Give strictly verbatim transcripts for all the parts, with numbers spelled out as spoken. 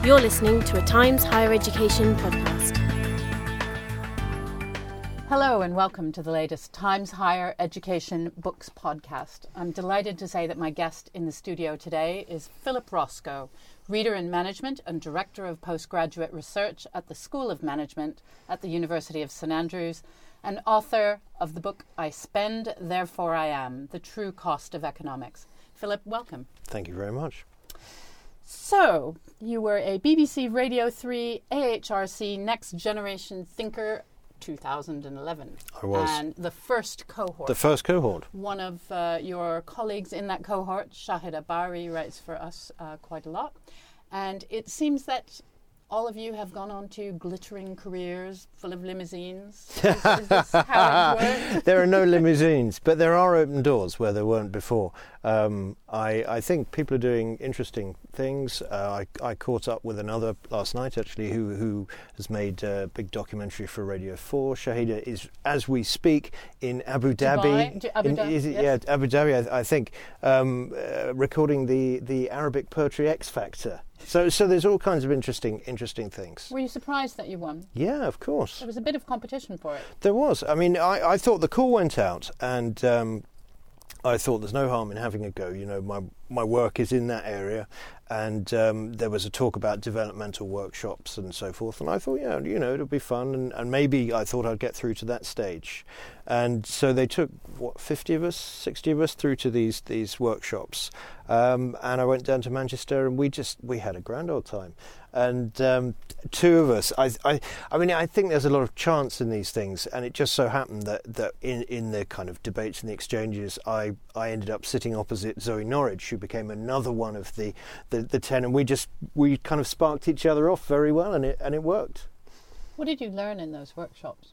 You're listening to a Times Higher Education podcast. Hello and welcome to the latest Times Higher Education Books podcast. I'm delighted to say that my guest in the studio today is Philip Roscoe, Reader in Management and Director of Postgraduate Research at the School of Management at the University of St Andrews, and author of the book I Spend, Therefore I Am, The True Cost of Economics. Philip, welcome. Thank you very much. So, you were a B B C Radio three A H R C Next Generation Thinker two thousand eleven. I was. And the first cohort. The first cohort. One of uh, your colleagues in that cohort, Shahida Bari, writes for us uh, quite a lot. And it seems that all of you have gone on to glittering careers full of limousines. Is, is this how it works? There are no limousines, but there are open doors where there weren't before. Um, I, I think people are doing interesting things. Uh, I, I caught up with another last night, actually, who, who has made a big documentary for Radio four. Shahida is, as we speak, in Abu Dhabi. Dubai, Abu in, Dhabi is it, yes. Yeah, Abu Dhabi, I, I think, um, uh, recording the, the Arabic Poetry X Factor. So, so there's all kinds of interesting, interesting things. Were you surprised that you won? Yeah, of course. There was a bit of competition for it. There was. I mean, I, I thought the call went out, and um, I thought there's no harm in having a go. You know, my my work is in that area, and um, there was a talk about developmental workshops and so forth. And I thought, yeah, you know, it'll be fun, and, and maybe I thought I'd get through to that stage. And so they took what fifty of us, sixty of us through to these these workshops. Um, and I went down to Manchester, and we just we had a grand old time. And um, two of us, I, I, I mean, I think there's a lot of chance in these things, and it just so happened that, that in, in the kind of debates and the exchanges, I, I ended up sitting opposite Zoe Norwich, who became another one of the, the, the ten, and we just we kind of sparked each other off very well, and it and it worked. What did you learn in those workshops?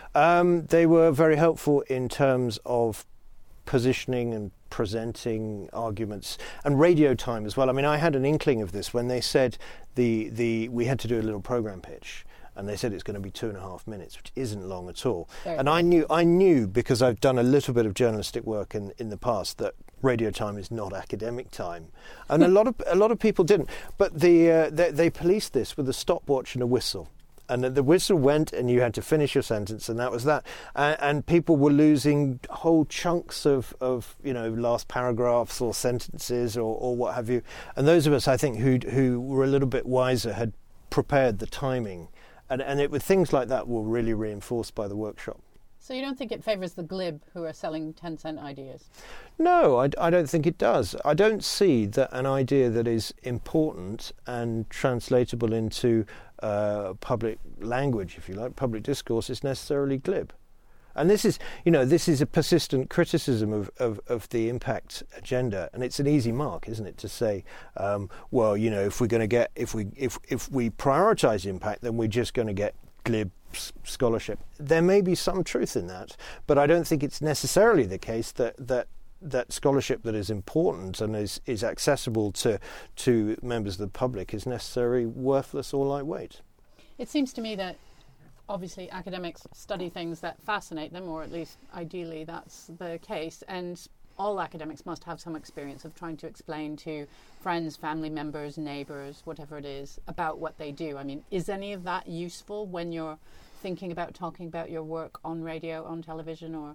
Um, they were very helpful in terms of positioning and presenting arguments, and radio time as well. I mean, I had an inkling of this when they said the the we had to do a little program pitch, and they said it's going to be two and a half minutes, which isn't long at all. Very and cool. I knew I knew because I've done a little bit of journalistic work in, in the past that radio time is not academic time, and a lot of a lot of people didn't. But the uh, they, they policed this with a stopwatch and a whistle. And the whistle went, and you had to finish your sentence, and that was that. And, and people were losing whole chunks of, of, you know, last paragraphs or sentences or, or what have you. And those of us, I think, who who were a little bit wiser had prepared the timing, and and it was things like that were really reinforced by the workshop. So you don't think it favours the glib who are selling ten cent ideas? No, I, I don't think it does. I don't see that an idea that is important and translatable into uh, public language, if you like, public discourse, is necessarily glib. And this is, you know, this is a persistent criticism of, of, of the impact agenda, and it's an easy mark, isn't it, to say, um, well, you know, if we're going to get, if we if if we prioritise impact, then we're just going to get glib scholarship. There may be some truth in that, but I don't think it's necessarily the case that that that scholarship that is important and is, is accessible to to members of the public is necessarily worthless or lightweight. It seems to me that obviously academics study things that fascinate them, or at least ideally that's the case, and all academics must have some experience of trying to explain to friends, family members, neighbours, whatever it is, about what they do. I mean, is any of that useful when you're thinking about talking about your work on radio, on television, or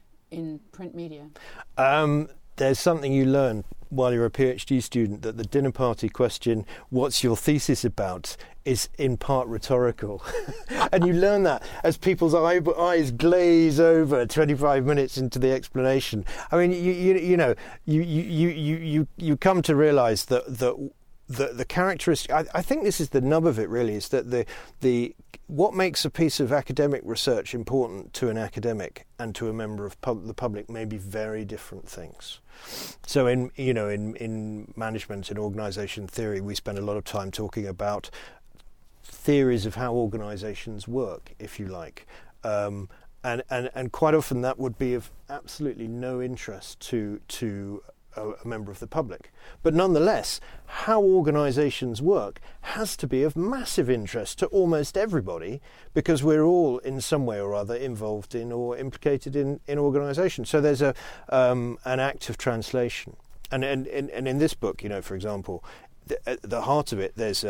in print media? Um, there's something you learn while you're a PhD student, that the dinner party question, what's your thesis about, is in part rhetorical. And you learn that as people's eye, eyes glaze over twenty-five minutes into the explanation. I mean, you you, you know, you, you, you, you, you come to realise that, that the, the characteristic, I, I think this is the nub of it really, is that the the what makes a piece of academic research important to an academic and to a member of pub, the public may be very different things. So in you know in, in management and organisation theory, we spend a lot of time talking about theories of how organisations work, if you like, um, and, and and quite often that would be of absolutely no interest to to a, a member of the public. But nonetheless, how organisations work has to be of massive interest to almost everybody, because we're all in some way or other involved in or implicated in, in organisation. So there's a um, an act of translation. And, and, and, and in this book, you know, for example, the, at the heart of it, there's a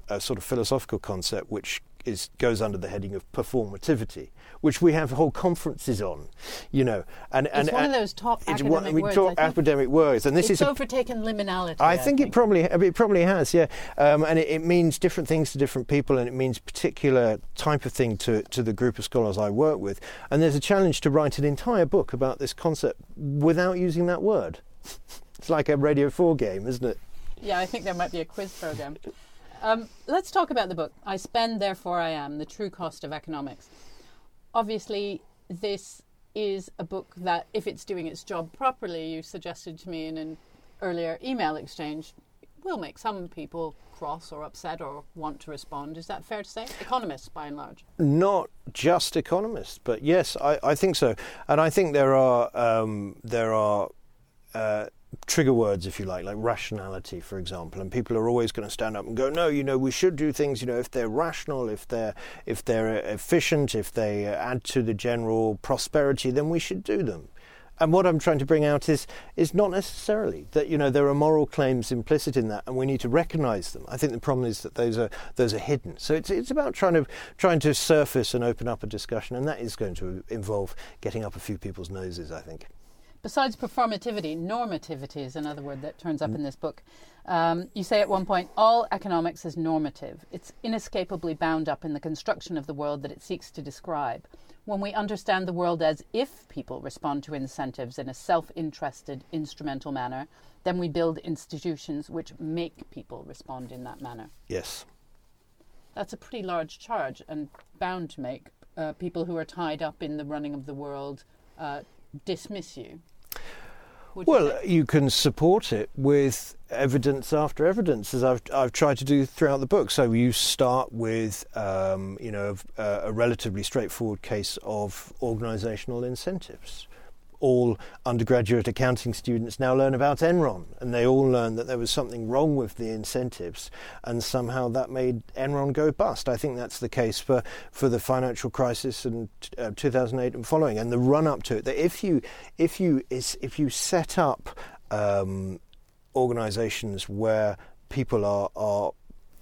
a sort of philosophical concept which is goes under the heading of performativity, which we have whole conferences on, you know. And, it's and, one and of those top it's academic one, we words. talk academic words, and this it's is overtaken liminality. I, I think, think it probably it probably has, yeah. Um, and it, it means different things to different people, and it means particular type of thing to to the group of scholars I work with. And there's a challenge to write an entire book about this concept without using that word. It's like a Radio four game, isn't it? Yeah, I think there might be a quiz program. Um, let's talk about the book. I Spend, Therefore I Am, The True Cost of Economics. Obviously, this is a book that, if it's doing its job properly, you suggested to me in an earlier email exchange, will make some people cross or upset or want to respond. Is that fair to say? Economists, by and large. Not just economists, but yes, I, I think so. And I think there are um, there are uh, trigger words, if you like, like rationality, for example, and people are always going to stand up and go, no, you know, we should do things, you know, if they're rational, if they're if they're efficient, if they add to the general prosperity, then we should do them. And what I'm trying to bring out is is not necessarily that, you know, there are moral claims implicit in that, and we need to recognise them. I think the problem is that those are those are hidden. So it's it's about trying to trying to surface and open up a discussion, and that is going to involve getting up a few people's noses, I think. Besides performativity, normativity is another word that turns up mm. in this book. Um, you say at one point, all economics is normative. It's inescapably bound up in the construction of the world that it seeks to describe. When we understand the world as if people respond to incentives in a self-interested, instrumental manner, then we build institutions which make people respond in that manner. Yes. That's a pretty large charge, and bound to make uh, people who are tied up in the running of the world uh, dismiss you. Would well, you, you can support it with evidence after evidence, as I've I've tried to do throughout the book. So you start with, um, you know, a, a relatively straightforward case of organisational incentives. All undergraduate accounting students now learn about Enron, and they all learn that there was something wrong with the incentives, and somehow that made Enron go bust. I think that's the case for, for the financial crisis in uh, two thousand eight and following, and the run up to it. That if you if you if you set up um, organisations where people are are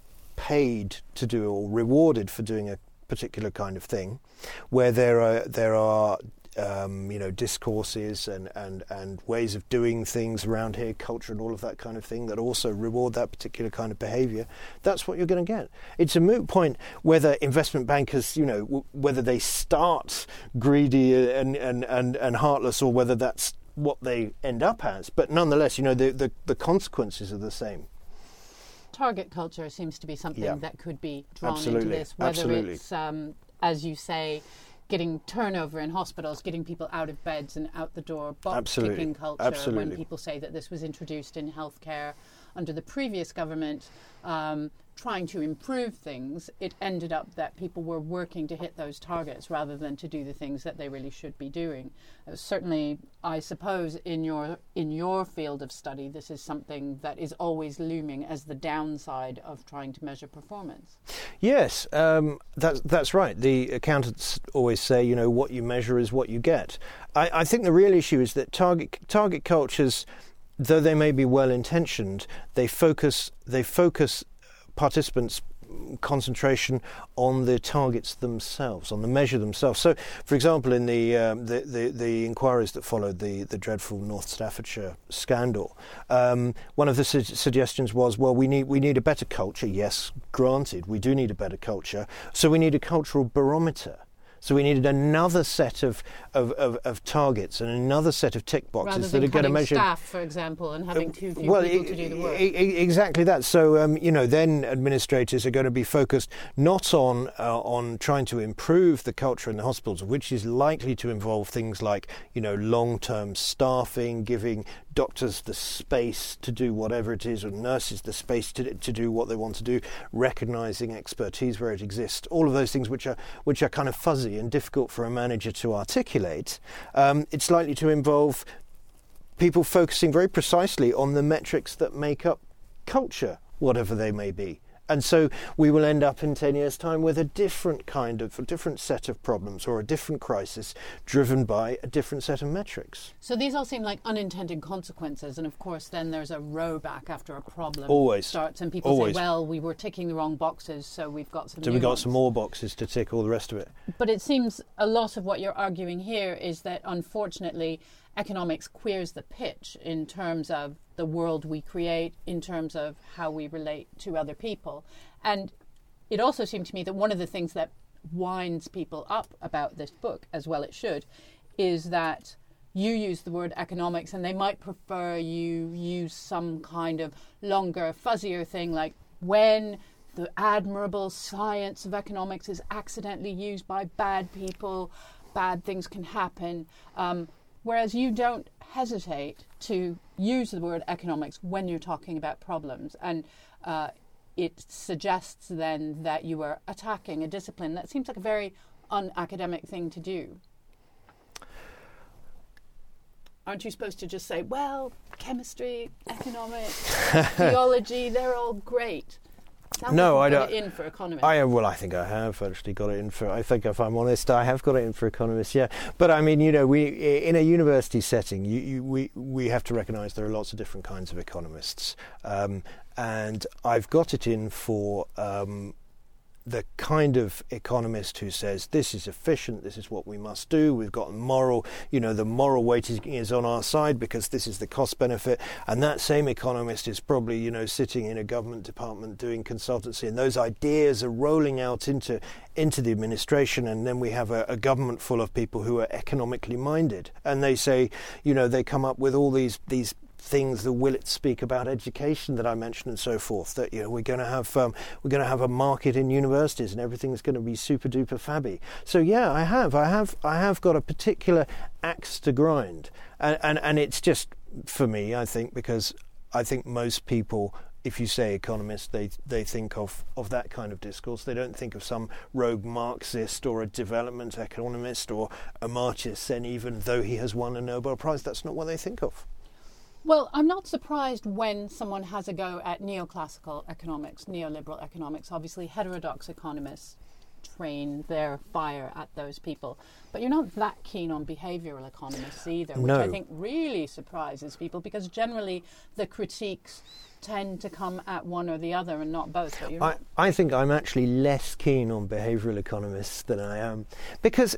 paid to do or rewarded for doing a particular kind of thing, where there are there are Um, you know, discourses and, and, and ways of doing things around here, culture and all of that kind of thing that also reward that particular kind of behaviour, that's what you're going to get. It's a moot point whether investment bankers, you know, w- whether they start greedy and, and, and, and heartless, or whether that's what they end up as. But nonetheless, you know, the, the, the consequences are the same. Target culture seems to be something yeah. that could be drawn Absolutely. into this, whether Absolutely. it's, um, as you say, getting turnover in hospitals, getting people out of beds and out the door, box-ticking culture. Absolutely. When people say that this was introduced in healthcare under the previous government, um, trying to improve things, it ended up that people were working to hit those targets rather than to do the things that they really should be doing. Uh, certainly, I suppose, in your in your field of study, this is something that is always looming as the downside of trying to measure performance. Yes, um, that's that's right. The accountants always say, you know, what you measure is what you get. I, I think the real issue is that target target cultures, though they may be well intentioned, they focus they focus participants' concentration on the targets themselves, on the measure themselves. So, for example, in the um, the, the, the inquiries that followed the, the dreadful North Staffordshire scandal, um, one of the su- suggestions was, well, we need we need a better culture. Yes, granted, we do need a better culture. So we need a cultural barometer. So we needed another set of, of, of, of targets and another set of tick boxes that are going to measure staff, for example, and having too few well, people I- to do the work. I- I- exactly that. So um, you know, then administrators are going to be focused not on uh, on trying to improve the culture in the hospitals, which is likely to involve things like, you know, long-term staffing, giving doctors the space to do whatever it is, or nurses the space to to do what they want to do, recognising expertise where it exists. All of those things which are which are kind of fuzzy and difficult for a manager to articulate. Um, it's likely to involve people focusing very precisely on the metrics that make up culture, whatever they may be. And so we will end up in ten years' time with a different kind of, a different set of problems or a different crisis driven by a different set of metrics. So these all seem like unintended consequences, and of course then there's a row back after a problem Always. starts, and people Always. say, well, we were ticking the wrong boxes, so we've got some So new we've got ones. some more boxes to tick, all the rest of it. But it seems a lot of what you're arguing here is that, unfortunately, economics queers the pitch in terms of the world we create, in terms of how we relate to other people. And it also seemed to me that one of the things that winds people up about this book, as well it should, is that you use the word economics and they might prefer you use some kind of longer, fuzzier thing like when the admirable science of economics is accidentally used by bad people, bad things can happen. Um, whereas you don't hesitate to use the word economics when you're talking about problems. And uh, it suggests then that you are attacking a discipline that seems like a very unacademic thing to do. Aren't you supposed to just say, well, chemistry, economics, theology, they're all great? Sounds No, like I you've got don't. it in for economists. I well, I think I have actually got it in for. I think, if I'm honest, I have got it in for economists. Yeah, but I mean, you know, we in a university setting, you, you, we we have to recognise there are lots of different kinds of economists, um, and I've got it in for. Um, the kind of economist who says this is efficient, this is what we must do, we've got moral, you know, the moral weighting is on our side because this is the cost benefit, and that same economist is probably, you know, sitting in a government department doing consultancy, and those ideas are rolling out into into the administration, and then we have a, a government full of people who are economically minded, and they say, you know, they come up with all these these things, the Willits speak about education that I mentioned and so forth, that, you know, we're going to have um, we're going to have a market in universities and everything's going to be super duper fabby. So yeah, I have I have I have got a particular axe to grind, and and, and it's just for me, I think, because I think most people, if you say economist, they they think of, of that kind of discourse. They don't think of some rogue Marxist or a development economist or Amartya Sen, even though he has won a Nobel Prize. That's not what they think of. Well, I'm not surprised when someone has a go at neoclassical economics, neoliberal economics. Obviously, heterodox economists train their fire at those people. But you're not that keen on behavioural economists either, which No. I think really surprises people, because generally the critiques tend to come at one or the other and not both. But you're I, not. I think I'm actually less keen on behavioural economists than I am, because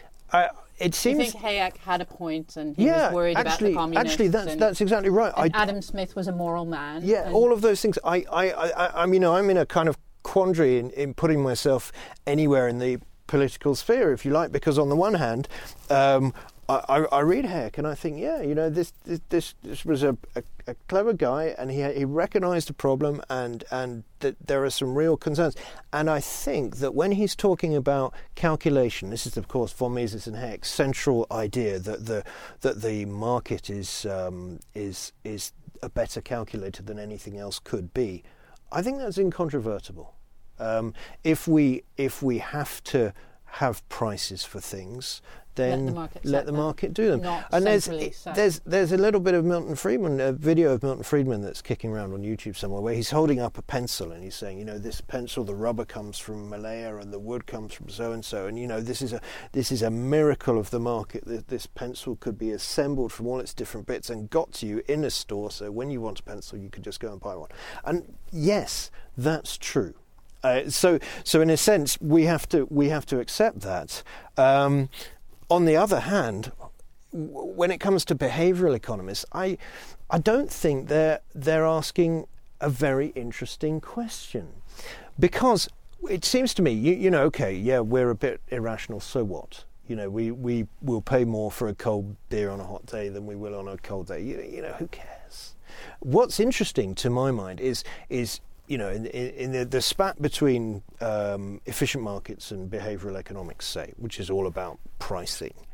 I, it Do you seems... think Hayek had a point and he yeah, was worried actually, about the communists? actually, that's and, that's exactly right. and I, Adam Smith was a moral man. Yeah, and all of those things. I, I, I, I mean, you know, I'm in a kind of quandary in, in putting myself anywhere in the political sphere, if you like, because on the one hand, um, I, I, I read Hayek and I think, yeah, you know, this this this, this was a, a, a clever guy, and he he recognised a problem, and and that there are some real concerns. And I think that when he's talking about calculation, this is of course von Mises and Hayek's central idea that the that the market is um, is is a better calculator than anything else could be. I think that's incontrovertible. Um, if we if we have to have prices for things, then Let the market let set the them, market do them. not And there's centrally set. there's there's a little bit of Milton Friedman, a video of Milton Friedman that's kicking around on YouTube somewhere, where he's holding up a pencil and he's saying, you know, this pencil, the rubber comes from Malaya and the wood comes from so and so, and you know, this is a this is a miracle of the market that this pencil could be assembled from all its different bits and got to you in a store. So when you want a pencil, you could just go and buy one. And yes, that's true. Uh, so, so in a sense, we have to we have to accept that. Um, on the other hand, w- when it comes to behavioural economists, I I don't think they're they're asking a very interesting question, because it seems to me, you, you know, okay, yeah, we're a bit irrational. So what? You know, we we will pay more for a cold beer on a hot day than we will on a cold day. You, you know, who cares? What's interesting to my mind is is. You know, in, in the, the spat between um, efficient markets and behavioural economics, say, which is all about pricing,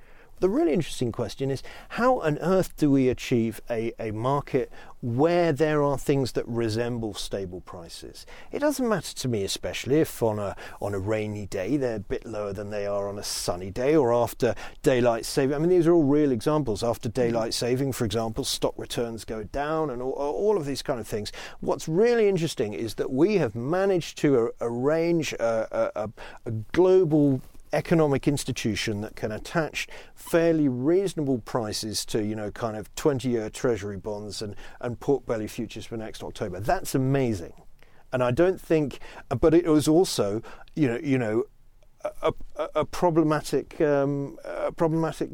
the really interesting question is, how on earth do we achieve a, a market where there are things that resemble stable prices? It doesn't matter to me, especially if on a on a rainy day they're a bit lower than they are on a sunny day, or after daylight saving. I mean, these are all real examples. After daylight saving, for example, stock returns go down, and all, all of these kind of things. What's really interesting is that we have managed to arrange a, a, a global economic institution that can attach fairly reasonable prices to, you know, kind of twenty-year treasury bonds and, and pork belly futures for next October. That's amazing. And I don't think, but it was also, you know, you know, a, a, a problematic, um, a problematic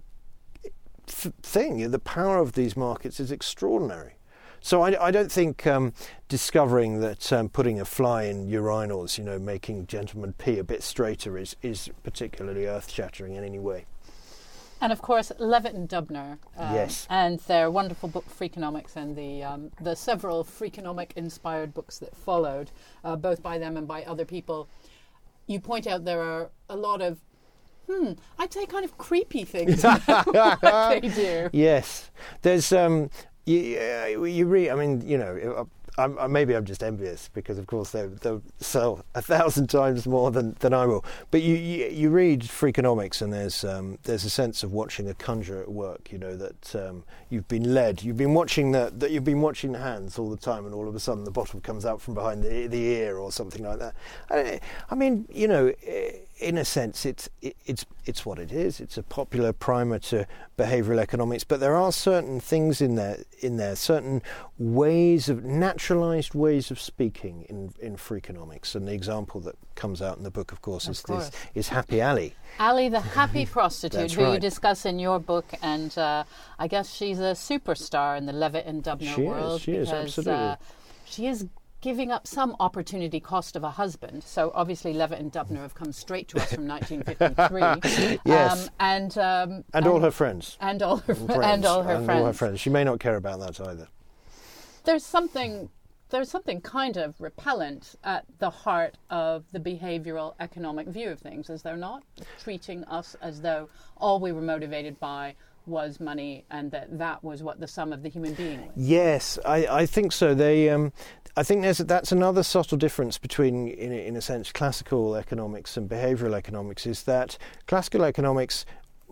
th- thing. The power of these markets is extraordinary. So I, I don't think um, discovering that um, putting a fly in urinals, you know, making gentlemen pee a bit straighter is, is particularly earth-shattering in any way. And of course, Levitt and Dubner, um, yes, and their wonderful book Freakonomics, and the um, the several Freakonomic-inspired books that followed, uh, both by them and by other people. You point out there are a lot of, hmm, I'd say kind of creepy things about what they do. Yes, there's. Um, You, you read, I mean, you know, I'm, maybe I'm just envious because, of course, they, they'll sell a thousand times more than, than I will. But you, you, you read Freakonomics, and there's um, there's a sense of watching a conjurer at work. You know that um, you've been led, you've been watching the, that you've been watching the hands all the time, and all of a sudden the bottle comes out from behind the the ear or something like that. I, I mean, you know, in a sense, it's it, it's it's what it is. It's a popular primer to behavioural economics, but there are certain things in there in there, certain ways of naturalised ways of speaking in in Freakonomics, and the example that comes out in the book, of course, of is course. this is Happy Ali. Ali, the happy prostitute, who right. you discuss in your book, and uh, I guess she's a superstar in the Levitt and Dubner she world. Is, she because, is, absolutely. Uh, she is giving up some opportunity cost of a husband. So obviously Levitt and Dubner have come straight to us from nineteen fifty-three. Yes. Um, and, um, and and all her friends. And all her, friends. and all her and friends. all her friends. She may not care about that either. There's something... There's something kind of repellent at the heart of the behavioural economic view of things, is there not? Treating us as though all we were motivated by was money, and that that was what the sum of the human being was. Yes, I, I think so. They, um, I think there's that's another subtle difference between, in, in a sense, classical economics and behavioural economics, is that classical economics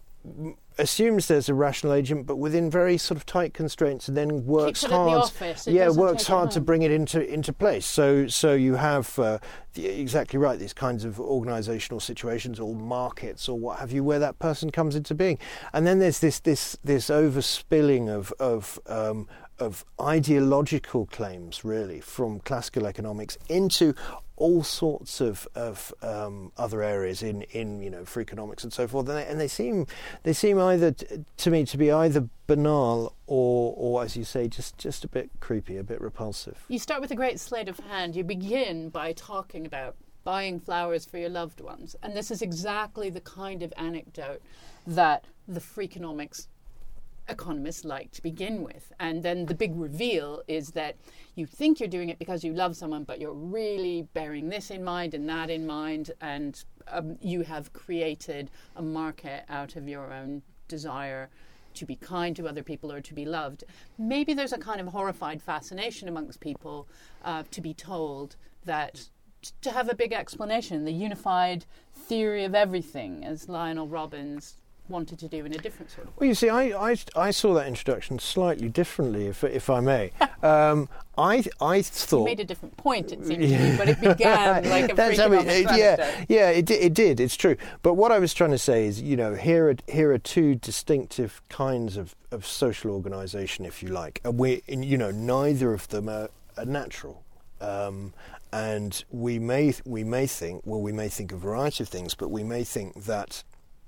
assumes there's a rational agent, but within very sort of tight constraints, and then works Keeps it hard. At the office. It yeah, doesn't works take it hard to home. bring it into into place. So, so you have uh, the, exactly right. These kinds of organisational situations, or markets, or what have you, where that person comes into being, and then there's this this this overspilling of of um, of ideological claims, really, from classical economics into all sorts of of um, other areas in, in you know Freakonomics and so forth, and they, and they seem they seem either t- to me to be either banal or or as you say just just a bit creepy, a bit repulsive. You start with a great sleight of hand. You begin by talking about buying flowers for your loved ones, and this is exactly the kind of anecdote that the Freakonomics economists like to begin with. And then the big reveal is that you think you're doing it because you love someone, but you're really bearing this in mind and that in mind, and um, you have created a market out of your own desire to be kind to other people or to be loved. Maybe there's a kind of horrified fascination amongst people uh, to be told that t- to have a big explanation, the unified theory of everything, as Lionel Robbins wanted to do in a different sort of way. Well, you see, I, I, I saw that introduction slightly differently, if if I may. um, I I thought you made a different point, it seemed to me, but it began like a That's how it, Freakonomics it, yeah, anecdote. yeah, it, it did. It's true. But what I was trying to say is, you know, here are here are two distinctive kinds of, of social organisation, if you like, and we, you know, neither of them are, are natural. Um, and we may we may think, well, we may think a variety of things, but we may think that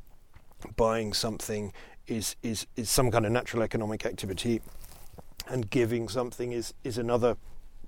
buying something is, is, is some kind of natural economic activity, and giving something is, is another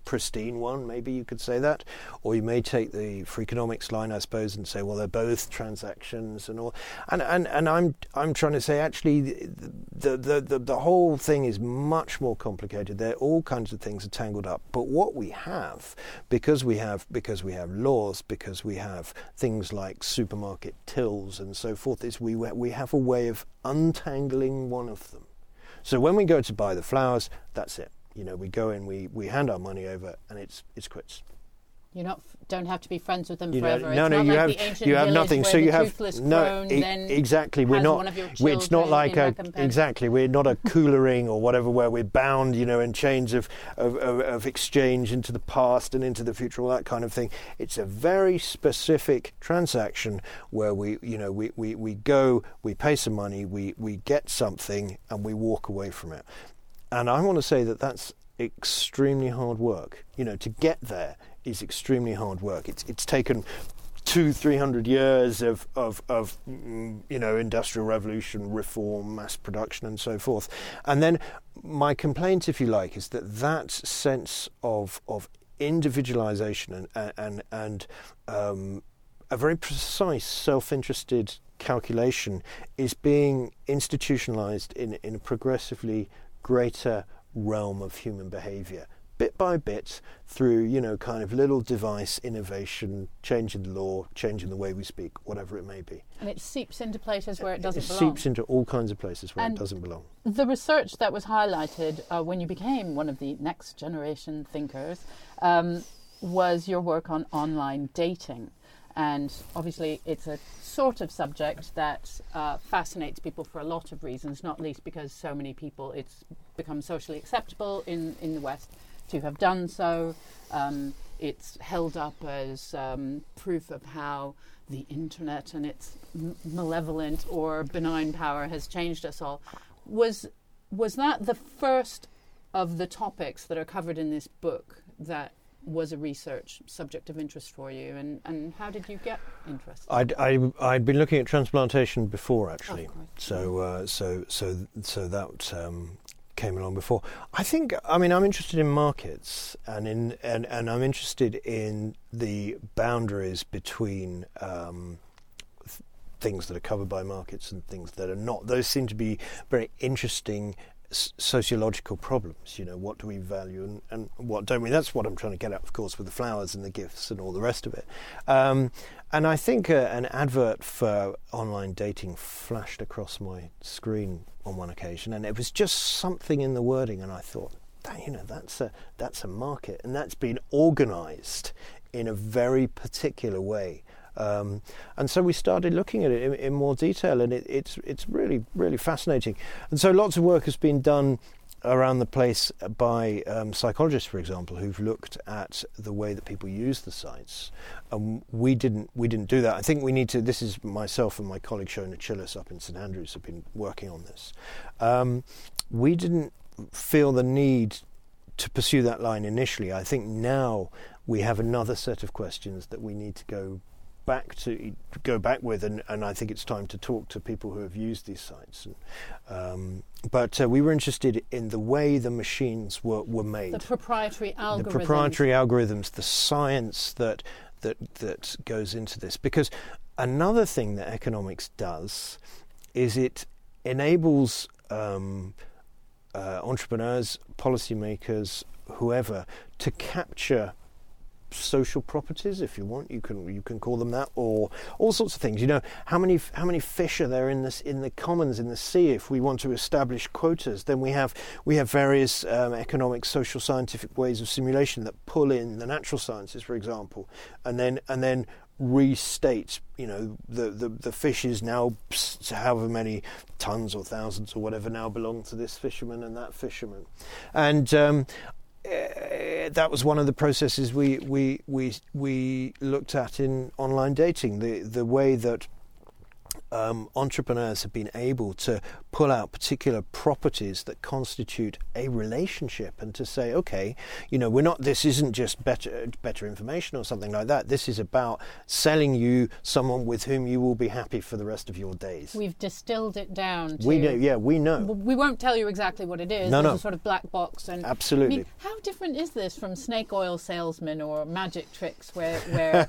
pristine one, maybe you could say that, or you may take the Freakonomics line, I suppose, and say, well, they're both transactions and all. And and, and I'm I'm trying to say actually the, the the the whole thing is much more complicated. There all kinds of things are tangled up. But what we have, because we have because we have laws, because we have things like supermarket tills and so forth, is we we have a way of untangling one of them. So when we go to buy the flowers, that's it. You know, we go in, we, we hand our money over, and it's it's quits. You not don't have to be friends with them you forever. Know, no, it's no, not you like have the ancient you have nothing. Where So the you have toothless no crone e- then exactly. We're has not. One of your It's not like a recompense. exactly. We're not a coolering or whatever where we're bound, you know, in chains of, of of of exchange into the past and into the future, all that kind of thing. It's a very specific transaction where we, you know, we, we, we go, we pay some money, we we get something, and we walk away from it. And I want to say that that's extremely hard work. You know, to get there is extremely hard work. It's it's taken two, three hundred years of of of you know industrial revolution, reform, mass production, and so forth. And then my complaint, if you like, is that that sense of of individualization and and and um, a very precise, self-interested calculation is being institutionalized in in a progressively greater realm of human behavior, bit by bit, through, you know, kind of little device innovation, changing the law, changing the way we speak, whatever it may be. And it seeps into places where it doesn't it belong. It seeps into all kinds of places where and it doesn't belong. The research that was highlighted uh, when you became one of the next generation thinkers um, was your work on online dating. And obviously it's a sort of subject that uh, fascinates people for a lot of reasons, not least because so many people, it's become socially acceptable in, in the West to have done so. Um, it's held up as um, proof of how the internet and its m- malevolent or benign power has changed us all. Was, was that the first of the topics that are covered in this book that was a research subject of interest for you, and, and how did you get interested? I'd I, I'd been looking at transplantation before, actually, oh, so uh, so so so that um, came along before. I think I mean I'm interested in markets, and in and, and I'm interested in the boundaries between um, th- things that are covered by markets and things that are not. Those seem to be very interesting sociological problems. You know, what do we value and, and what don't we? That's what I'm trying to get at, of course, with the flowers and the gifts and all the rest of it. Um, and I think uh, an advert for online dating flashed across my screen on one occasion, and it was just something in the wording, and I thought, you know, that's a that's a market, and that's been organised in a very particular way. Um, and so we started looking at it in, in more detail, and it, it's it's really really fascinating. And so lots of work has been done around the place by um, psychologists, for example, who've looked at the way that people use the sites. And we didn't we didn't do that. I think we need to. This is myself and my colleague Shona Chillis up in St Andrews have been working on this. Um, we didn't feel the need to pursue that line initially. I think now we have another set of questions that we need to go back to go back with, and, and I think it's time to talk to people who have used these sites. And, um, but uh, we were interested in the way the machines were, were made, the proprietary algorithms, the proprietary algorithms, the science that that that goes into this. Because another thing that economics does is it enables um, uh, entrepreneurs, policymakers, whoever, to capture social properties, if you want, you can you can call them that, or all sorts of things. You know, how many how many fish are there in this in the commons in the sea? If we want to establish quotas, then we have we have various um, economic, social, scientific ways of simulation that pull in the natural sciences, for example, and then and then restate. You know, the the the fishes now, however many tons or thousands or whatever, now belong to this fisherman and that fisherman, and. Um, Uh, that was one of the processes we we we we looked at in online dating. The the way that um, entrepreneurs have been able to pull out particular properties that constitute a relationship, and to say, okay, you know, we're not. This isn't just better better information or something like that. This is about selling you someone with whom you will be happy for the rest of your days. We've distilled it down. To, we know, yeah, we know. We won't tell you exactly what it is. No, There's no. a sort of black box. And Absolutely. I mean, how different is this from snake oil salesmen or magic tricks, where, where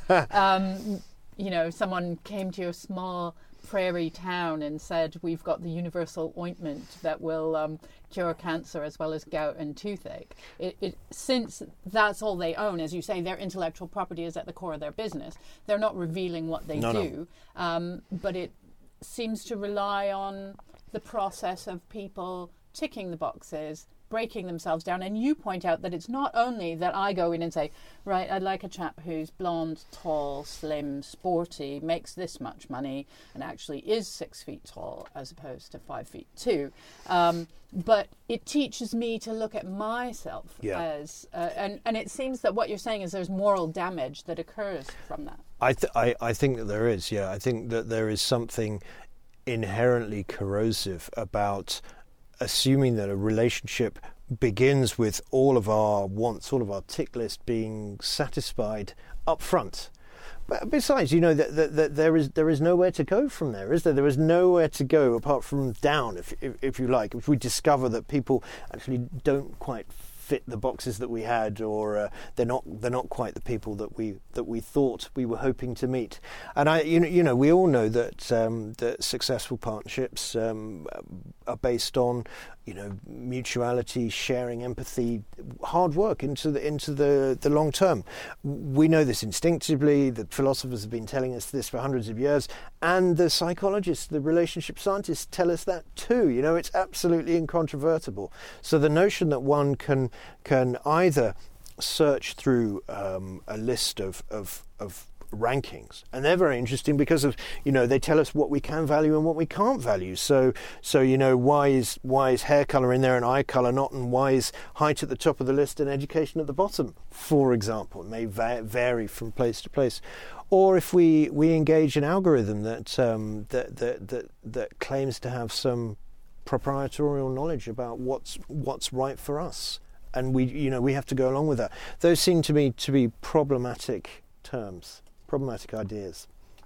um, you know, someone came to a small prairie town and said, we've got the universal ointment that will um, cure cancer as well as gout and toothache. It, it, since that's all they own, as you say, their intellectual property is at the core of their business. They're not revealing what they no, do, no. Um, but it seems to rely on the process of people ticking the boxes, breaking themselves down. And you point out that it's not only that I go in and say, right, I'd like a chap who's blonde, tall, slim, sporty, makes this much money, and actually is six feet tall as opposed to five feet two. Um, but it teaches me to look at myself yeah. as, uh, and, and it seems that what you're saying is there's moral damage that occurs from that. I, th- I, I think that there is, yeah. I think that there is something inherently corrosive about assuming that a relationship begins with all of our wants, all of our tick list being satisfied up front. But besides, you know, that, that, that there is there is nowhere to go from there, is there? There is nowhere to go apart from down, if, if if you like. If we discover that people actually don't quite fit the boxes that we had, or uh, they're not they're not quite the people that we that we thought we were hoping to meet. And I you know you know we all know that um, that successful partnerships um, are based on, you know, mutuality, sharing, empathy, hard work into the into the, the long term. We know this instinctively. The philosophers have been telling us this for hundreds of years, and the psychologists, the relationship scientists tell us that too. You know, it's absolutely incontrovertible. So the notion that one can can either search through um, a list of, of of rankings, and they're very interesting because of, you know, they tell us what we can value and what we can't value. So so you know, why is why is hair colour in there and eye colour not, and why is height at the top of the list and education at the bottom, for example? It may va- vary from place to place. Or if we, we engage an algorithm that um, that, that that that claims to have some proprietorial knowledge about what's what's right for us, and we you know we have to go along with that. Those seem to me to be problematic terms. Problematic ideas.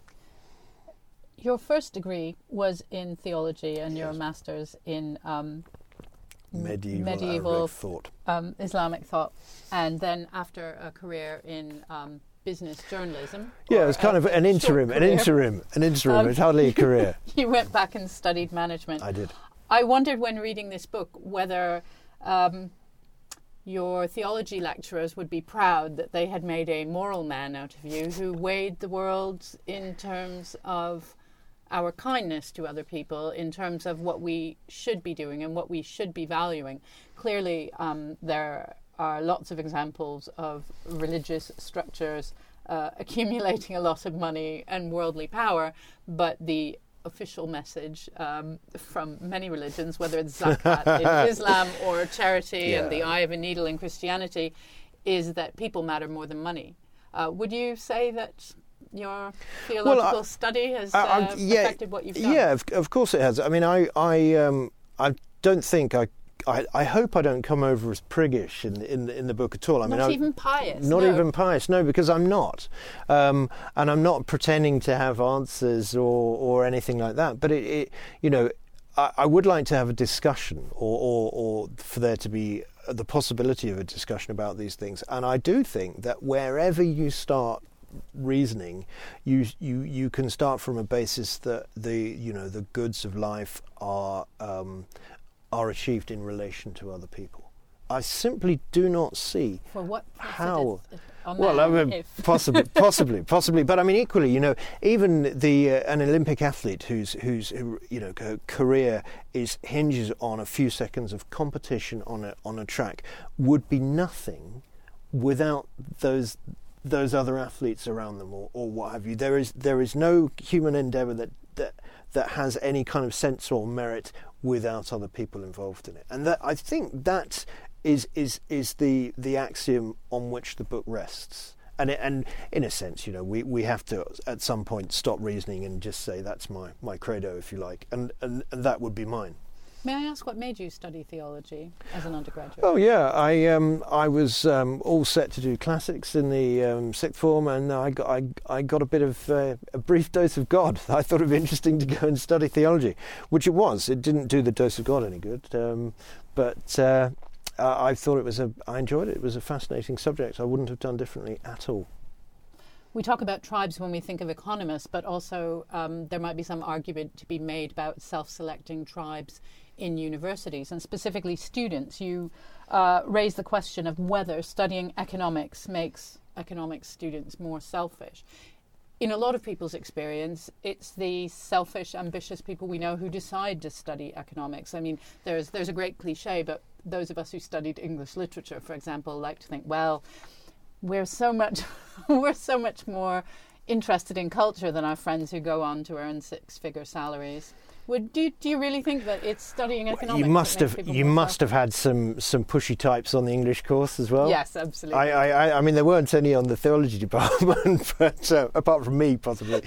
Your first degree was in theology, and yes. your master's in um, medieval, medieval thought, um, Islamic thought, and then after a career in um, business journalism. Yeah, it was kind of an interim, an interim, an interim. Um, it's hardly a career. You went back and studied management. I did. I wondered when reading this book whether Um, your theology lecturers would be proud that they had made a moral man out of you who weighed the world in terms of our kindness to other people, in terms of what we should be doing and what we should be valuing. Clearly, um, there are lots of examples of religious structures uh, accumulating a lot of money and worldly power, but the official message um, from many religions, whether it's zakat in Islam or charity yeah. and the eye of a needle in Christianity, is that people matter more than money. Uh, would you say that your theological well, I, study has I, I, uh, yeah, affected what you've done? Yeah, of, of course it has. I mean, I I, um, I don't think I, I I hope I don't come over as priggish in in, in the book at all. I not mean, even I, pious. Not no. even pious. No, because I'm not, um, and I'm not pretending to have answers or or anything like that. But it, it you know, I, I would like to have a discussion, or, or or for there to be the possibility of a discussion about these things. And I do think that wherever you start reasoning, you you you can start from a basis that the you know the goods of life are um, are achieved in relation to other people. I simply do not see For what how. On Well, I mean, possibly, possibly, possibly, but I mean, equally, you know, even the uh, an Olympic athlete whose whose who, you know ca- career is hinges on a few seconds of competition on a on a track would be nothing without those those other athletes around them, or, or what have you. There is there is no human endeavour that that that has any kind of sense or merit without other people involved in it, and that I think that is is is the the axiom on which the book rests. and it, and in a sense, you know, we, we have to at some point stop reasoning and just say that's my, my credo, if you like, and, and, and that would be mine. May I ask what made you study theology as an undergraduate? Oh yeah, I um, I was um, all set to do classics in the um, sixth form, and I got I, I got a bit of uh, a brief dose of God. I thought it would be interesting to go and study theology, which it was. It didn't do the dose of God any good, um, but uh, I thought it was a. I enjoyed it. It was a fascinating subject. I wouldn't have done differently at all. We talk about tribes when we think of economists, but also um, there might be some argument to be made about self-selecting tribes in universities, and specifically students. You uh, raise the question of whether studying economics makes economics students more selfish. In a lot of people's experience, it's the selfish, ambitious people we know who decide to study economics. I mean, there's there's a great cliche, but those of us who studied English literature, for example, like to think, well, we're so much we're so much more interested in culture than our friends who go on to earn six-figure salaries. Would do, do you really think that it's studying economics? You must have you must have had some, some pushy types on the English course as well. Yes, absolutely. I I, I mean, there weren't any on the theology department, but uh, apart from me, possibly.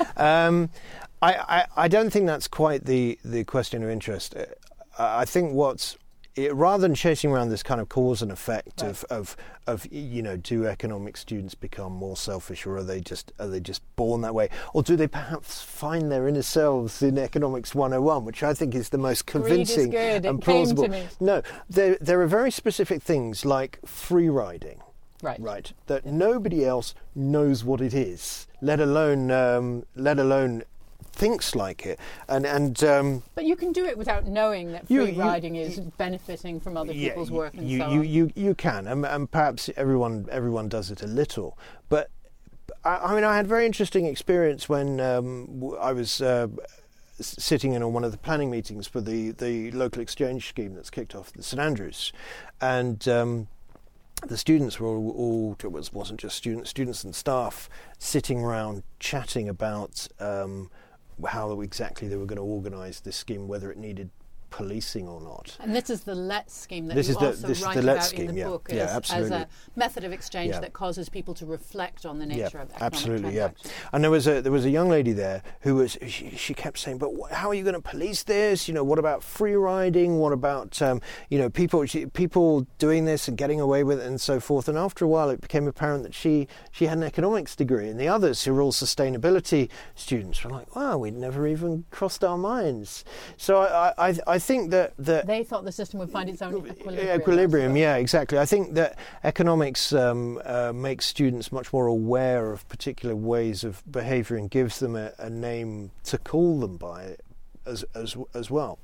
um, I, I I don't think that's quite the, the question of interest. Uh, I think what's It, rather than chasing around this kind of cause and effect right. of, of, of, you know, do economic students become more selfish, or are they just are they just born that way, or do they perhaps find their inner selves in Economics one oh one, which I think is the most convincing Greed is good. and it plausible. Came to me. No, there there are very specific things like free riding, right? Right, that yeah. nobody else knows what it is, let alone um, let alone. thinks like it, and and um, but you can do it without knowing that free you, you, riding is you, benefiting from other yeah, people's work and you, so you, on. You you can, and, and perhaps everyone everyone does it a little. But I, I mean, I had a very interesting experience when um, I was uh, sitting in on one of the planning meetings for the the local exchange scheme that's kicked off at St Andrews, and. Um, The students were all, all it was, wasn't just students, students and staff sitting around chatting about um, how exactly they were going to organise this scheme, whether it needed policing or not. And this is the Let's scheme that this you is the, also this write is the about scheme, in the yeah. book yeah, as, as a method of exchange yeah. that causes people to reflect on the nature yeah, of economic absolutely, transactions. Yeah. And there was a there was a young lady there who was she, she kept saying, "But wh- how are you going to police this? You know, what about free riding? What about um, you know people she, people doing this and getting away with it and so forth?" And after a while, it became apparent that she she had an economics degree, and the others who were all sustainability students were like, "Wow, we'd never even crossed our minds." So I I, I think that that. They thought the system would find its own equilibrium. Equilibrium, yeah, exactly. I think that economics um, uh, makes students much more aware of particular ways of behaviour and gives them a, a name to call them by, as as as well.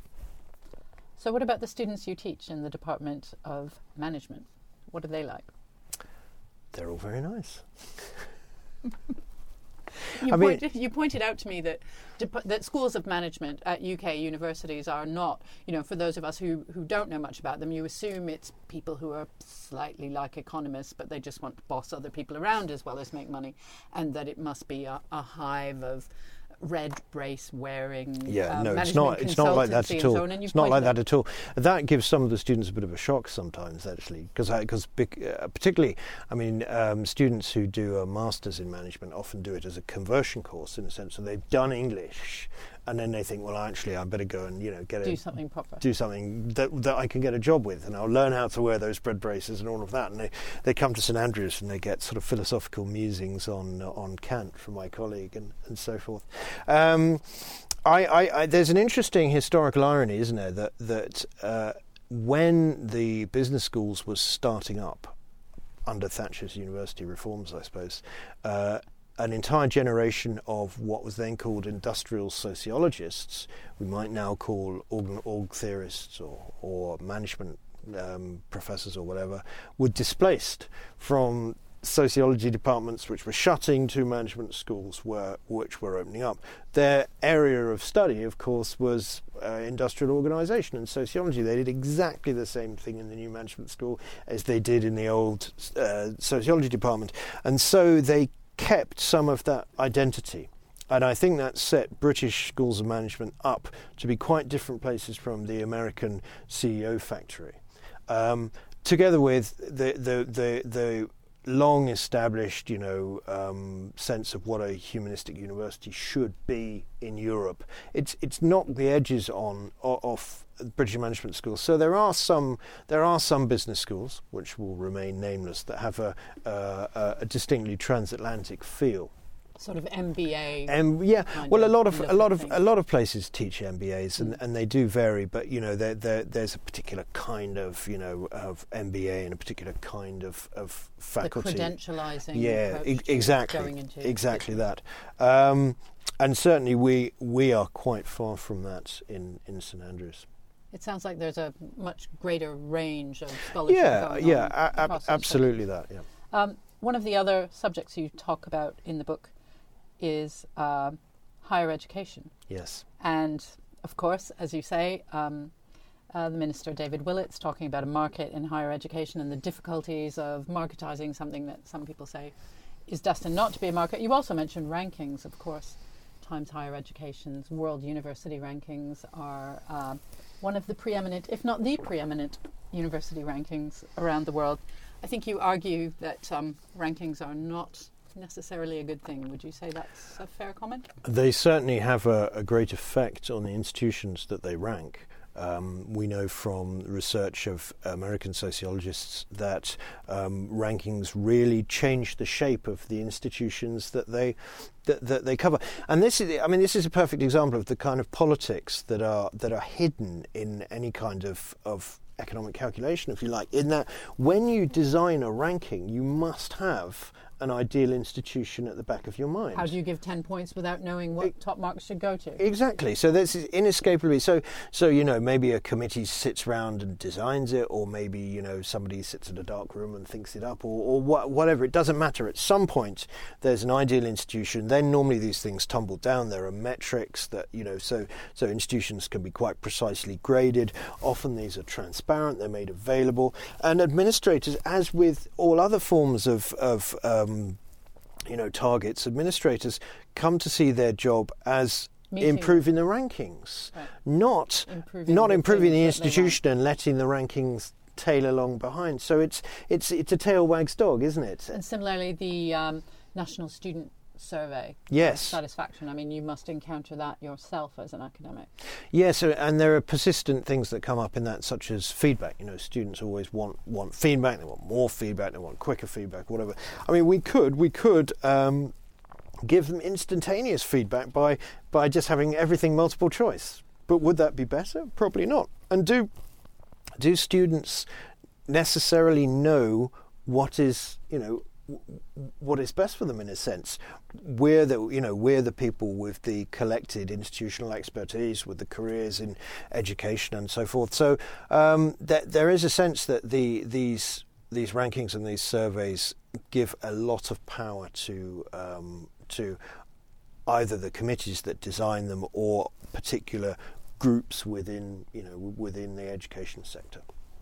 So, what about the students you teach in the Department of Management? What are they like? They're all very nice. You, I mean, pointed, you pointed out to me that that schools of management at U K universities are not, you know, for those of us who, who don't know much about them, you assume it's people who are slightly like economists, but they just want to boss other people around as well as make money, and that it must be a, a hive of red brace wearing yeah uh, no it's not it's not like that at all. So it's not like that at all. That gives some of the students a bit of a shock sometimes, actually, because because uh, particularly I mean um, students who do a master's in management often do it as a conversion course, in a sense, so they've done English and then they think, well, actually I better go and, you know, get do a, something proper do something that that I can get a job with, and I'll learn how to wear those bread braces and all of that. And they, they come to St Andrews and they get sort of philosophical musings on uh, on Kant from my colleague and, and so forth. Um, I, I, I, there's an interesting historical irony, isn't there, that that uh, when the business schools was starting up under Thatcher's university reforms, I suppose, uh, an entire generation of what was then called industrial sociologists, we might now call org, org theorists or, or management um, professors or whatever, were displaced from sociology departments which were shutting to management schools were, which were opening up. Their area of study, of course, was uh, industrial organisation and sociology. They did exactly the same thing in the new management school as they did in the old uh, sociology department. And so they kept some of that identity. And I think that set British schools of management up to be quite different places from the American C E O factory. Um, together with the the the, the long established, you know, um, sense of what a humanistic university should be in Europe. It's it's knocked the edges on off British management schools. So there are some there are some business schools which will remain nameless that have a uh, a distinctly transatlantic feel. Sort of M B A. Um, yeah, well, a lot of a lot of thing. a lot of places teach M B As, and, Mm. and they do vary. But you know, there there there's a particular kind of you know of M B A and a particular kind of of faculty. The credentialising. Yeah, approach e- to exactly, going into exactly that. Um, and certainly, we we are quite far from that in in St Andrews. It sounds like there's a much greater range of scholarship. Yeah, going yeah, on a- across ab- absolutely that. Yeah. Um, one of the other subjects you talk about in the book is uh, higher education. Yes. And, of course, as you say, um, uh, the Minister, David Willet's talking about a market in higher education and the difficulties of marketising something that some people say is destined not to be a market. You also mentioned rankings, of course. Times Higher Education's World University Rankings are uh, one of the preeminent, if not the preeminent, university rankings around the world. I think you argue that um, rankings are not necessarily a good thing. Would you say that's a fair comment? They certainly have a, a great effect on the institutions that they rank. Um, we know from research of American sociologists that um, rankings really change the shape of the institutions that they that, that they cover. And this is, I mean, this is a perfect example of the kind of politics that are that are hidden in any kind of of economic calculation, if you like. In that, when you design a ranking, you must have an ideal institution at the back of your mind. How do you give ten points without knowing what It, top marks should go to? Exactly. So this is inescapably. So, so you know, maybe a committee sits round and designs it, or maybe, you know, somebody sits in a dark room and thinks it up, or, or wh- whatever. It doesn't matter. At some point, there's an ideal institution. Then normally these things tumble down. There are metrics that, you know, so so institutions can be quite precisely graded. Often these are transparent. They're made available, and administrators, as with all other forms of of um, you know, targets, administrators come to see their job as Meeting. improving the rankings, Right. not Improving not the improving the things that they institution and letting the rankings tail along behind. So it's it's it's a tail wags dog, isn't it? And similarly, the um, National Student Survey. Yes. Satisfaction. I mean, you must encounter that yourself as an academic. Yes, so, and there are persistent things that come up in that, such as feedback. You know, students always want want feedback. They want more feedback. They want quicker feedback. Whatever. I mean, we could we could um, give them instantaneous feedback by by just having everything multiple choice. But would that be better? Probably not. And do do students necessarily know what is, you know, what is best for them? In a sense, we're the you know we're the people with the collected institutional expertise, with the careers in education and so forth. So um, th- there is a sense that the these these rankings and these surveys give a lot of power to um, to either the committees that design them or particular groups within you know within the education sector.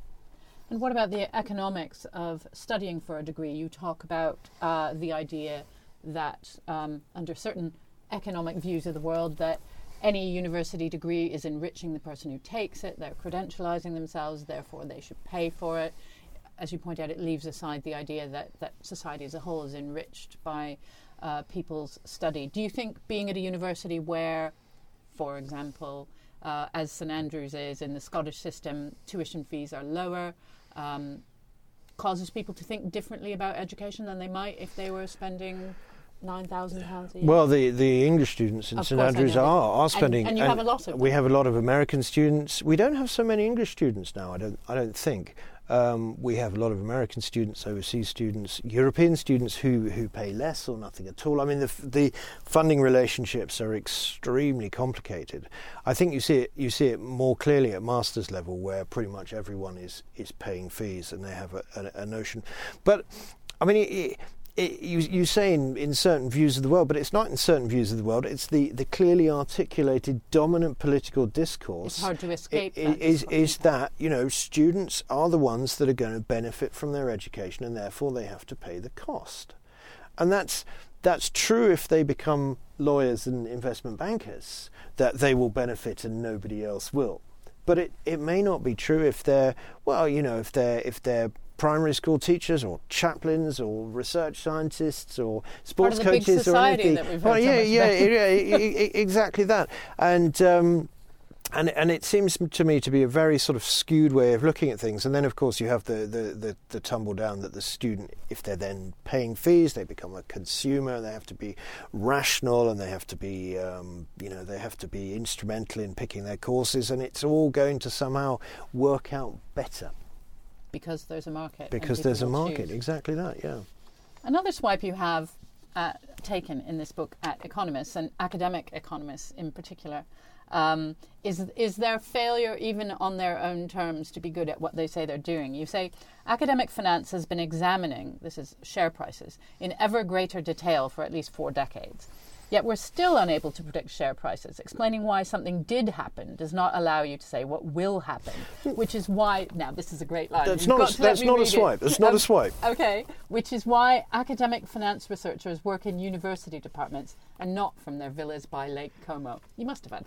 And what about the economics of studying for a degree? You talk about uh, the idea that um, under certain economic views of the world, that any university degree is enriching the person who takes it. They're credentializing themselves, therefore they should pay for it. As you point out, it leaves aside the idea that, that society as a whole is enriched by uh, people's study. Do you think being at a university where, for example, uh, as St Andrews is in the Scottish system, tuition fees are lower, Um, causes people to think differently about education than they might if they were spending nine thousand pounds a year? Well, the, the English students in Of St course I Andrews know. are, are And- spending. and you have a lot of We them. have a lot of American students. We don't have so many English students now. I don't. I don't think. Um, we have a lot of American students, overseas students, European students who, who pay less or nothing at all. I mean, the f- the funding relationships are extremely complicated. I think you see it you see it more clearly at master's level, where pretty much everyone is, is paying fees and they have a, a, a notion. But I mean, it, it, it, you you say in, in certain views of the world, but it's not in certain views of the world. It's the, the clearly articulated dominant political discourse. It's hard to escape i- that Is discourse. is that you know students are the ones that are going to benefit from their education, and therefore they have to pay the cost, and that's that's true if they become lawyers and investment bankers, that they will benefit and nobody else will. But it, it may not be true if they're well, you know, if they're if they're primary school teachers or chaplains or research scientists or sports Part of the coaches big society or anything. That we've well, heard yeah, so yeah, much yeah, yeah, e- e- exactly that. And um, and and it seems to me to be a very sort of skewed way of looking at things. And then, of course, you have the the, the, the tumble down that the student, if they're then paying fees, they become a consumer. They have to be rational, and they have to be, um, you know, they have to be instrumental in picking their courses, and it's all going to somehow work out better. Because there's a market. Because there's a market, choose. exactly that, yeah. Another swipe you have uh, taken in this book at economists, and academic economists in particular, um, is is their failure, even on their own terms, to be good at what they say they're doing. You say, academic finance has been examining, this is share prices, in ever greater detail for at least four decades. Yet we're still unable to predict share prices. Explaining why something did happen does not allow you to say what will happen, which is why, now this is a great line. That's You've not a, that's not a swipe. That's not um, a swipe. Okay, which is why academic finance researchers work in university departments and not from their villas by Lake Como. You must have had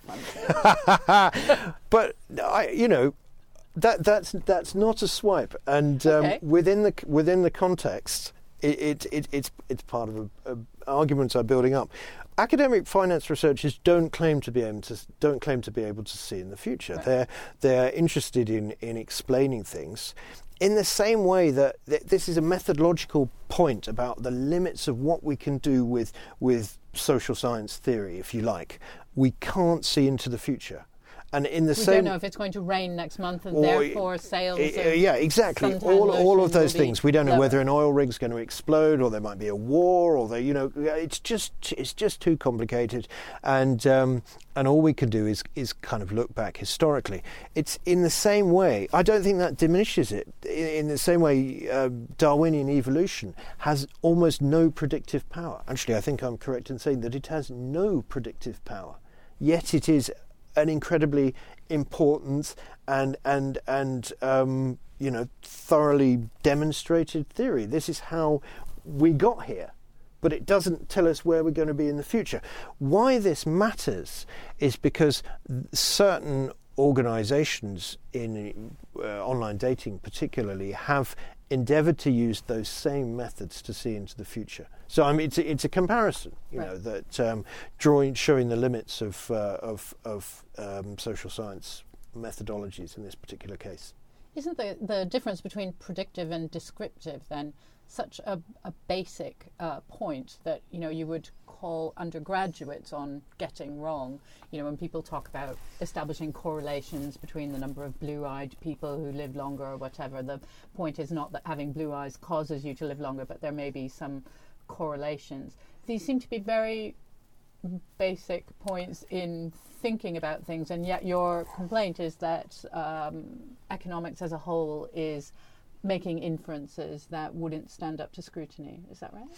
fun. But, I, you know, that that's that's not a swipe. And um, Okay. within the within the context, it, it, it it's it's part of a, a arguments are building up. Academic finance researchers don't claim to be able to don't claim to be able to see in the future. Right. They're they're interested in, in explaining things in the same way that th- this is a methodological point about the limits of what we can do with with social science theory, if you like. We can't see into the future. And in the We same don't know if it's going to rain next month, and or- therefore sales. Uh, of yeah, exactly. suntan All all lotion of those will be things. We don't know lower. whether an oil rig's going to explode, or there might be a war, or they, you know, it's just it's just too complicated. And um, and all we can do is is kind of look back historically. It's in the same way. I don't think that diminishes it. In, in the same way, uh, Darwinian evolution has almost no predictive power. Actually, I think I'm correct in saying that it has no predictive power. Yet it is an incredibly important and and and um, you know, thoroughly demonstrated theory. This is how we got here, but it doesn't tell us where we're going to be in the future. Why this matters is because certain organisations in uh, online dating, particularly, have endeavoured to use those same methods to see into the future. So I mean, it's a, it's a comparison, you Right. know, that um, drawing, showing the limits of uh, of, of um, social science methodologies in this particular case. Isn't the, the difference between predictive and descriptive then such a, a basic uh, point that, you know, you would call undergraduates on getting wrong? You know, when people talk about establishing correlations between the number of blue-eyed people who live longer or whatever, the point is not that having blue eyes causes you to live longer, but there may be some correlations. These seem to be very basic points in thinking about things, and yet your complaint is that um, economics as a whole is making inferences that wouldn't stand up to scrutiny. Is that right?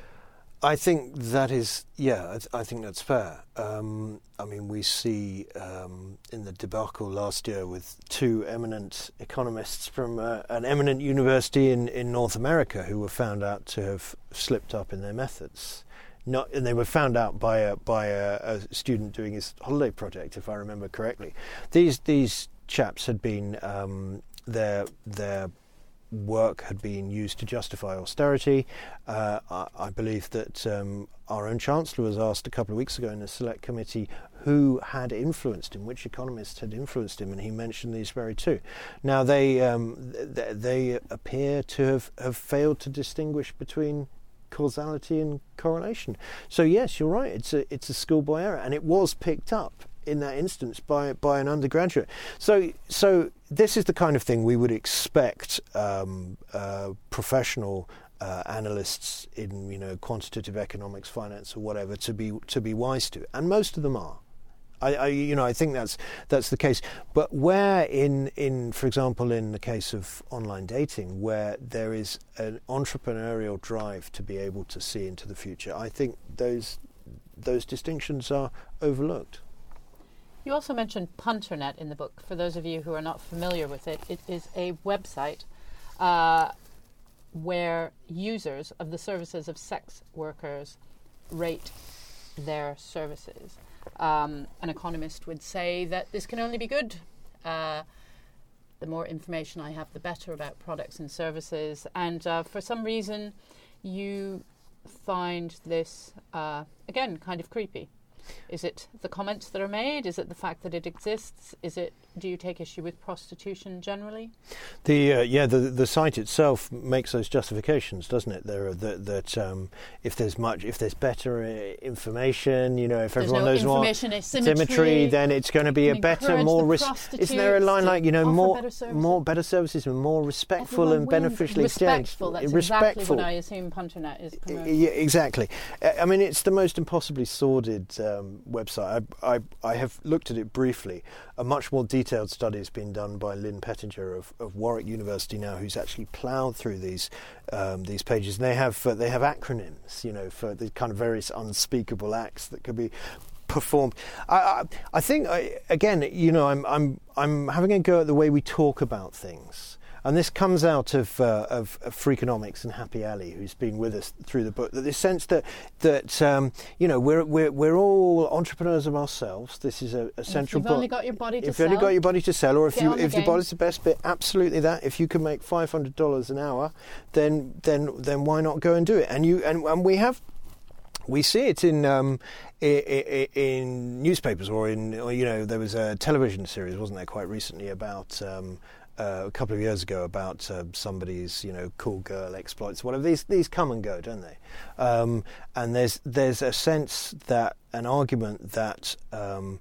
I think that is, yeah, I, th- I think that's fair. Um, I mean, we see um, in the debacle last year with two eminent economists from uh, an eminent university in, in North America who were found out to have slipped up in their methods. Not, and they were found out by a by a, a student doing his holiday project, if I remember correctly. These these chaps had been um, their their work had been used to justify austerity. Uh, I, I believe that um, our own Chancellor was asked a couple of weeks ago in a select committee who had influenced him, which economists had influenced him, and he mentioned these very two. Now they um, th- they appear to have, have failed to distinguish between causality and correlation. So yes, you're right. It's a it's a schoolboy error, and it was picked up in that instance by by an undergraduate. So so this is the kind of thing we would expect um, uh, professional uh, analysts in, you know, quantitative economics, finance, or whatever to be to be wise to, and most of them are. I, I you know I think that's that's the case. But where in in for example in the case of online dating, where there is an entrepreneurial drive to be able to see into the future, I think those those distinctions are overlooked. You also mentioned Punternet in the book. For those of you who are not familiar with it, it is a website uh, where users of the services of sex workers rate their services. Um, an economist would say that this can only be good. Uh, the more information I have, the better about products and services. And uh, for some reason, you find this, uh, again, kind of creepy. Is it the comments that are made? Is it the fact that it exists? Is it? Do you take issue with prostitution generally? The uh, yeah, the the site itself makes those justifications, doesn't it? There are the, that um, if there's much, if there's better uh, information, you know, if there's everyone no knows more asymmetry, symmetry, then it's going to be a better, more. Res- isn't there a line like you know more better more better services and more respectful Everyone and wins. beneficially Respectful, exchanged? That's respectful. exactly what I assume Punternet is promoting. Yeah, exactly. I mean, it's the most impossibly sordid um, website. I, I I have looked at it briefly. A much more detailed study has been done by Lynn Pettinger of, of Warwick University now, who's actually ploughed through these um, these pages. And they have uh, they have acronyms, you know, for the kind of various unspeakable acts that could be performed. I I, I think I, again, you know, I'm I'm I'm having a go at the way we talk about things. And this comes out of, uh, of, of Freakonomics and Happy Ali, who's been with us through the book. That this sense that that um, you know we're we're we're all entrepreneurs of ourselves. This is a, a central. If you've only got your body to if sell, you've only got your body to sell, or if get you on the if your game. body's the best bit, absolutely that. If you can make five hundred dollars an hour, then then then why not go and do it? And you and, and we have. We see it in um, in, in newspapers, or in or, you know there was a television series, wasn't there, quite recently about. Um, Uh, a couple of years ago about uh, somebody's, you know, cool girl exploits. Whatever these these come and go, don't they? Um, and there's there's a sense that an argument that um,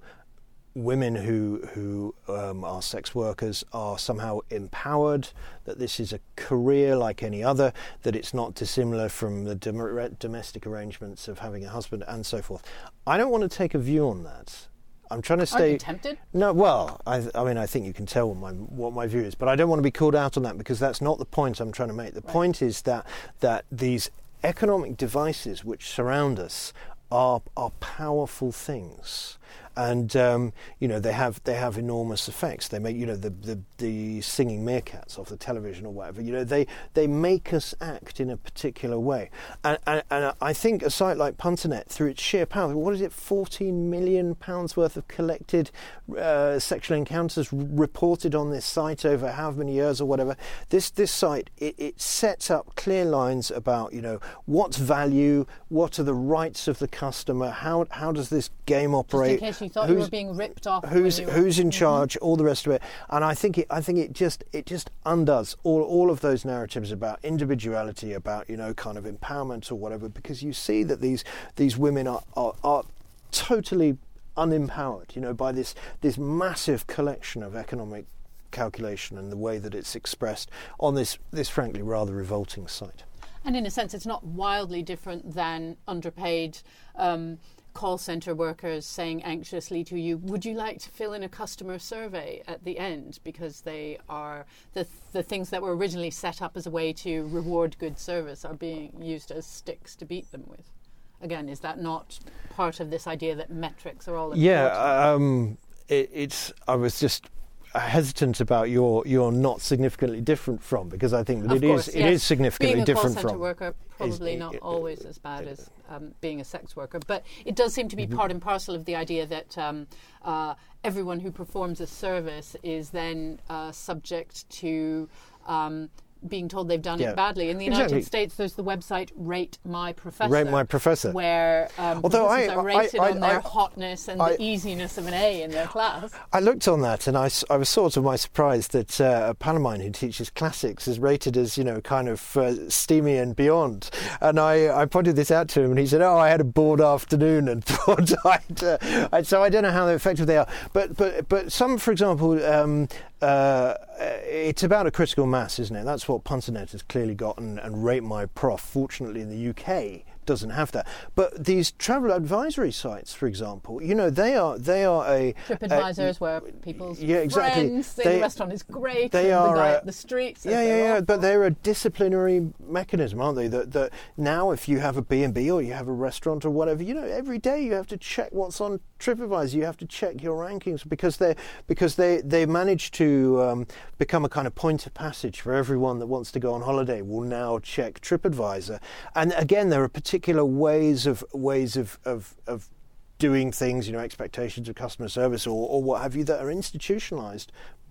women who who um, are sex workers are somehow empowered, that this is a career like any other, that it's not dissimilar from the dom- domestic arrangements of having a husband and so forth. I don't want to take a view on that. I'm trying to stay. Aren't you tempted? No, well, I, I mean, I think you can tell what my what my view is, but I don't want to be called out on that because that's not the point I'm trying to make. The Right. point is that that these economic devices which surround us are are powerful things. And um, you know they have they have enormous effects. They make you know the, the the singing meerkats off the television or whatever. You know they they make us act in a particular way. And and, and I think a site like Punternet, through its sheer power, what is it, fourteen million pounds worth of collected uh, sexual encounters r- reported on this site over however many years or whatever. This this site it, it sets up clear lines about you know what's value, what are the rights of the customer, how how does this game operate. Just in case you thought you were being ripped off. Who's when you were, who's in mm-hmm. charge? All the rest of it, and I think it. I think it just it just undoes all all of those narratives about individuality, about you know kind of empowerment or whatever. Because you see that these these women are are, are totally unempowered. You know by this this massive collection of economic calculation and the way that it's expressed on this this frankly rather revolting site. And in a sense, it's not wildly different than underpaid. Um, call centre workers saying anxiously to you, would you like to fill in a customer survey at the end? Because they are the the things that were originally set up as a way to reward good service are being used as sticks to beat them with. Again, is that not part of this idea that metrics are all important? Yeah, um, it, it's. I was just hesitant about your your not significantly different from, because I think that of it course, is yes. it is significantly being a different call centre from. worker, probably is, not it, always it, as bad it, as um, being a sex worker, but it does seem to be mm-hmm. part and parcel of the idea that um, uh, everyone who performs a service is then uh, subject to um, being told they've done yeah. it badly. In the exactly. United States, there's the website Rate My Professor. Rate My Professor. Where um, Although professors I- are rated I- I- on their I- hotness and I- the easiness of an A in their class. I looked on that and I, s- I was sort of my surprised that uh, a pal of mine who teaches classics is rated as, you know, kind of uh, steamy and beyond. And I, I pointed this out to him and he said, oh, I had a bored afternoon and thought I'd, uh, I'd... So I don't know how effective they are. But but, but some, for example, um, uh, it's about a critical mass, isn't it? That's what Punternet has clearly got, and, and Rate My Prof, fortunately in the U K, doesn't have that. But these travel advisory sites, for example, you know, they are they are a TripAdvisor is a, where people's yeah, exactly. friends say They- the restaurant is great. they and are, the guy uh, up the street says Yeah, yeah, they're yeah. awful. But they're a disciplinary mechanism, aren't they? That that now, if you have a B and B or you have a restaurant or whatever, you know, every day you have to check what's on TripAdvisor. You have to check your rankings because they because they they manage to um, become a kind of point of passage for everyone that wants to go on holiday. Will now check TripAdvisor, and again, there are particular ways of ways of of, of doing things, you know, expectations of customer service or, or what have you, that are institutionalized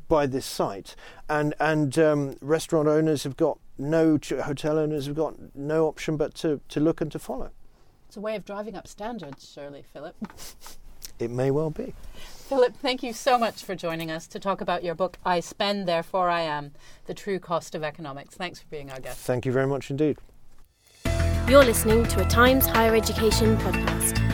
by this site, and and um, restaurant owners have got no, hotel owners have got no option but to, to look and to follow. It's a way of driving up standards, surely, Philip. It may well be. Philip, thank you so much for joining us to talk about your book, I Spend, Therefore I Am, The True Cost of Economics. Thanks for being our guest. Thank you very much indeed. You're listening to a Times Higher Education podcast.